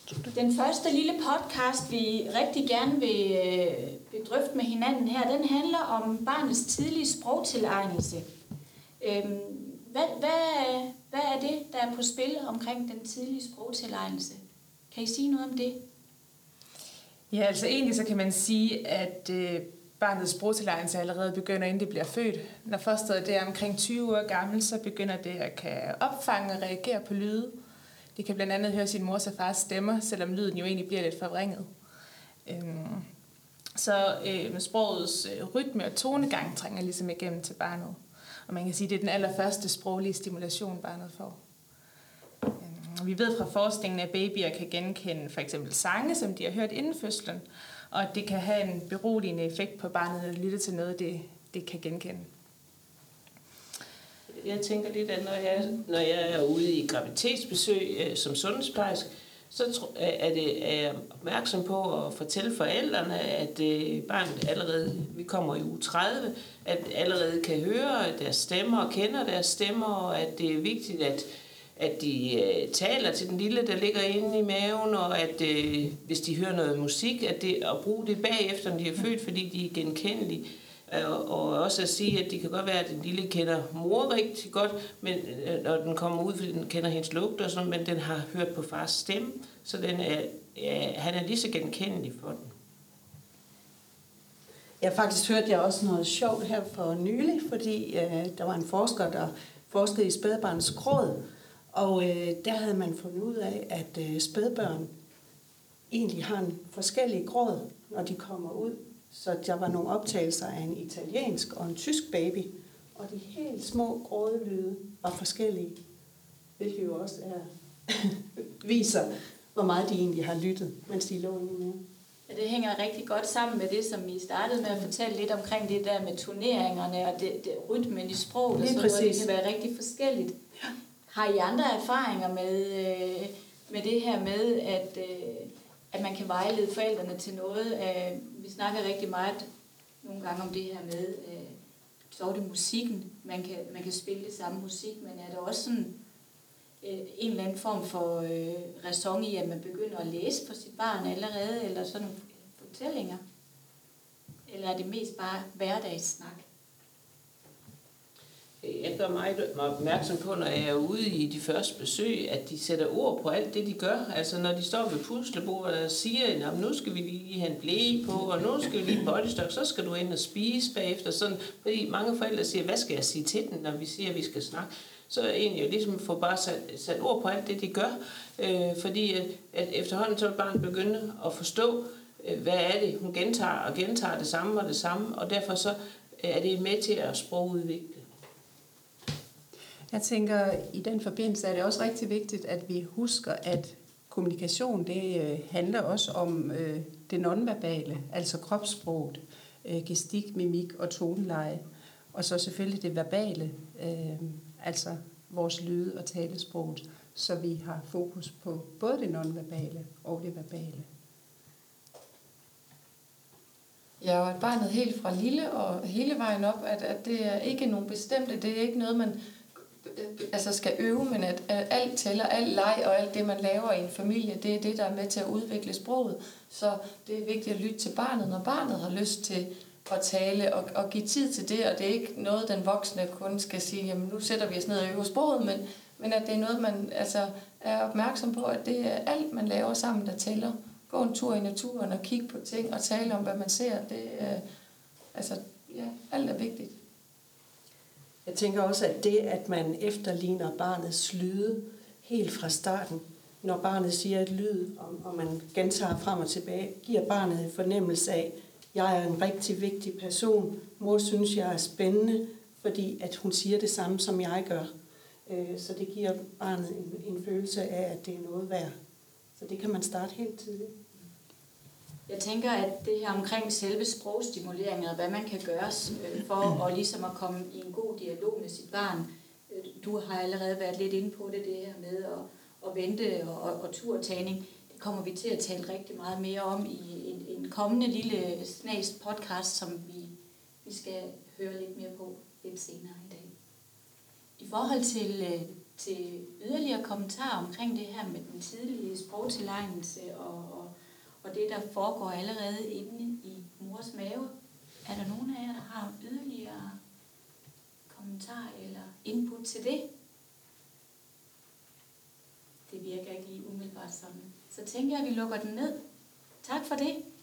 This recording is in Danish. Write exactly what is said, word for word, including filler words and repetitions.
Den første lille podcast, vi rigtig gerne vil, øh, vil drøfte med hinanden her, den handler om barnets tidlige sprogtilegnelse. Øhm, hvad, hvad, hvad er det, der er på spil omkring den tidlige sprogtilegnelse? Kan I sige noget om det? Ja, altså egentlig så kan man sige, at øh, barnets sprogtilegnelse allerede begynder, inden det bliver født. Når fosteret det er omkring tyve år gammel, så begynder det at kan opfange og reagere på lyde. Det kan blandt andet høre sin mors og fars stemmer, selvom lyden jo egentlig bliver lidt forvrænget. Øhm, så øh, sprogets øh, rytme og tonegang trænger ligesom igennem til barnet. Og man kan sige, at det er den allerførste sproglige stimulation, barnet får. Øhm, vi ved fra forskningen, at babyer kan genkende for eksempel sange, som de har hørt inden fødslen, og at det kan have en beroligende effekt på barnet, når det lytter til noget, det, det kan genkende. Jeg tænker lidt, at når jeg, når jeg er ude i graviditetsbesøg øh, som sundhedsplejerske, så er, det, er jeg opmærksom på at fortælle forældrene, at øh, barnet allerede, vi kommer i uge tredive, at allerede kan høre deres stemmer og kender deres stemmer, og at det er vigtigt, at, at de øh, taler til den lille, der ligger inde i maven, og at øh, hvis de hører noget musik, at, det, at bruge det bagefter, når de er født, fordi de er genkendelige. Og også at sige, at det kan godt være, at den lille kender mor rigtig godt, men når den kommer ud, fordi den kender hendes lugt og sådan, men den har hørt på fars stemme, så den er, ja, han er lige så genkendelig for den. Jeg faktisk hørte jeg også noget sjovt her for nylig, fordi øh, der var en forsker, der forskede i spædbarns gråd, og øh, der havde man fundet ud af, at øh, spædbørn egentlig har en forskellig gråd, når de kommer ud. Så der var nogle optagelser af en italiensk og en tysk baby, og de helt små grådelyde var forskellige, hvilket jo også er viser, hvor meget de egentlig har lyttet, mens de lå inde i maven. Ja, det hænger rigtig godt sammen med det, som I startede med at fortælle lidt omkring det der med turneringerne og det, det rytmen i sproget, og så noget, det kan være rigtig forskelligt. Ja. Har I andre erfaringer med, øh, med det her med, at... Øh, at man kan vejlede forældrene til noget? Øh, vi snakker rigtig meget nogle gange om det her med, øh, så er det musikken. Man kan, man kan spille det samme musik, men er der også sådan øh, en eller anden form for øh, ræson i, at man begynder at læse for sit barn allerede, eller sådan nogle fortællinger? Eller er det mest bare hverdagssnak? Jeg gør mig opmærksom på, når jeg er ude i de første besøg, at de sætter ord på alt det, de gør. Altså når de står ved puslebordet og siger, at nu skal vi lige have en blæ på, og nu skal vi lige en bodystok, så skal du ind og spise bagefter. Sådan, fordi mange forældre siger, hvad skal jeg sige til den, når vi siger, at vi skal snakke? Så er egentlig ligesom få bare sat, sat ord på alt det, de gør. Øh, fordi at, at efterhånden så vil barnet begynde at forstå, øh, hvad er det, hun gentager og gentager det samme og det samme, og derfor så er det med til at sprogudvikle. Jeg tænker, i den forbindelse er det også rigtig vigtigt, at vi husker, at kommunikation, det øh, handler også om øh, det nonverbale, altså kropssproget, øh, gestik, mimik og toneleje. Og så selvfølgelig det verbale, øh, altså vores lyde- og talesproget, så vi har fokus på både det nonverbale og det verbale. Ja, og at barnet helt fra lille og hele vejen op, at, at det er ikke nogen bestemte, det er ikke noget, man altså skal øve, men at, at alt tæller, alt leg og alt det, man laver i en familie, det er det, der er med til at udvikle sproget. Så det er vigtigt at lytte til barnet, når barnet har lyst til at tale og, og give tid til det, og det er ikke noget, den voksne kun skal sige, jamen nu sætter vi os ned og øver sproget, men, men at det er noget, man altså er opmærksom på, at det er alt, man laver sammen, der tæller. Gå en tur i naturen og kigge på ting og tale om, hvad man ser, det er, altså, ja, alt er vigtigt. Jeg tænker også, at det, at man efterligner barnets lyde helt fra starten, når barnet siger et lyd, og man gentager frem og tilbage, giver barnet en fornemmelse af, jeg er en rigtig vigtig person, mor synes, jeg er spændende, fordi at hun siger det samme, som jeg gør. Så det giver barnet en, en følelse af, at det er noget værd. Så det kan man starte helt tidligt. Jeg tænker, at det her omkring selve sprogstimuleringen, og hvad man kan gøre for at, ligesom at komme i en god dialog med sit barn. Du har allerede været lidt inde på det, det her med at, at vente og, og, og turtagning. Det kommer vi til at tale rigtig meget mere om i en, en kommende lille snas podcast, som vi, vi skal høre lidt mere på lidt senere i dag. I forhold til til yderligere kommentarer omkring det her med den tidlige sprogtilegnelse og, og, og det, der foregår allerede inde i mors mave. Er der nogen af jer, der har yderligere kommentarer eller input til det? Det virker ikke lige umiddelbart sådan. Så tænker jeg, at vi lukker den ned. Tak for det.